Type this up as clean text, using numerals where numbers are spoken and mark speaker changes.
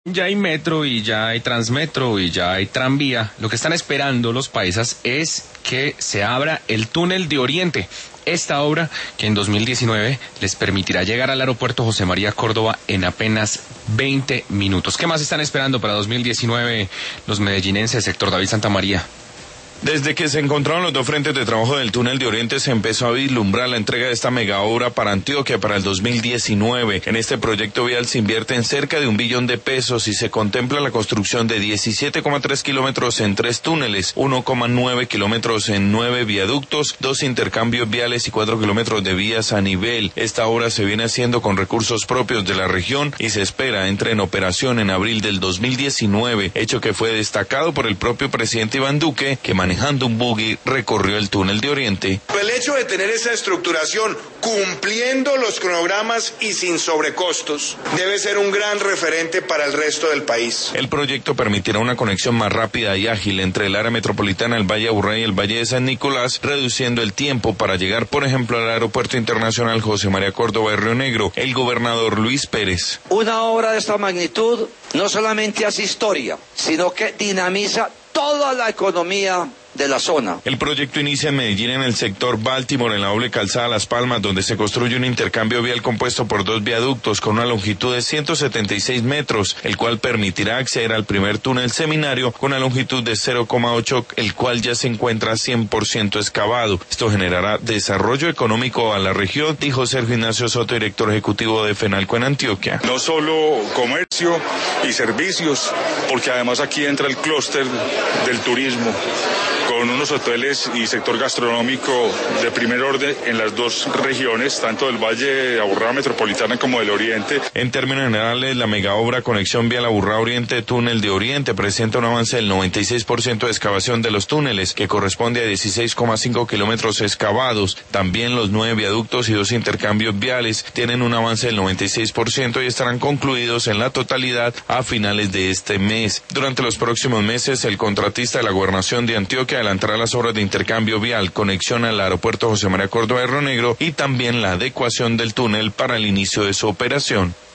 Speaker 1: Ya hay metro y ya hay transmetro y ya hay tranvía. Lo que están esperando los paisas es que se abra el túnel de Oriente. Esta obra que en 2019 les permitirá llegar al aeropuerto José María Córdoba en apenas 20 minutos. ¿Qué más están esperando para 2019 los medellinenses, sector David Santamaría?
Speaker 2: Desde que se encontraron los dos frentes de trabajo del túnel de Oriente se empezó a vislumbrar la entrega de esta mega obra para Antioquia para el 2019. En este proyecto vial se invierte en cerca de $1 billón y se contempla la construcción de 17,3 kilómetros en 3 túneles, 1,9 kilómetros en 9 viaductos, 2 intercambios viales y 4 kilómetros de vías a nivel. Esta obra se viene haciendo con recursos propios de la región y se espera entre en operación en abril del 2019, hecho que fue destacado por el propio presidente Iván Duque, que manejando un buggy recorrió el túnel de Oriente.
Speaker 3: El hecho de tener esa estructuración cumpliendo los cronogramas y sin sobrecostos debe ser un gran referente para el resto del país.
Speaker 2: El proyecto permitirá una conexión más rápida y ágil entre el área metropolitana del Valle de Aburrá y el Valle de San Nicolás, reduciendo el tiempo para llegar, por ejemplo, al Aeropuerto Internacional José María Córdoba de Río Negro. El gobernador Luis Pérez.
Speaker 4: Una obra de esta magnitud no solamente hace historia, sino que dinamiza toda la economía de la zona.
Speaker 2: El proyecto inicia en Medellín, en el sector Baltimore, en la doble calzada Las Palmas, donde se construye un intercambio vial compuesto por 2 viaductos con una longitud de 176 metros, el cual permitirá acceder al primer túnel Seminario con una longitud de 0,8, el cual ya se encuentra 100% excavado. Esto generará desarrollo económico a la región, dijo Sergio Ignacio Soto, director ejecutivo de FENALCO en Antioquia.
Speaker 5: No solo comercio y servicios, porque además aquí entra el clúster del turismo, con unos hoteles y sector gastronómico de primer orden en las dos regiones, tanto del Valle de Aburrá Metropolitana como del Oriente.
Speaker 2: En términos generales, la mega obra Conexión Vial Aburrá Oriente Túnel de Oriente presenta un avance del 96% de excavación de los túneles, que corresponde a 16,5 kilómetros excavados. También los 9 viaductos y 2 intercambios viales tienen un avance del 96% y estarán concluidos en la totalidad a finales de este mes. Durante los próximos meses, el contratista de la Gobernación de Antioquia adelantará las obras de intercambio vial, conexión al aeropuerto José María Córdoba de Río Negro y también la adecuación del túnel para el inicio de su operación.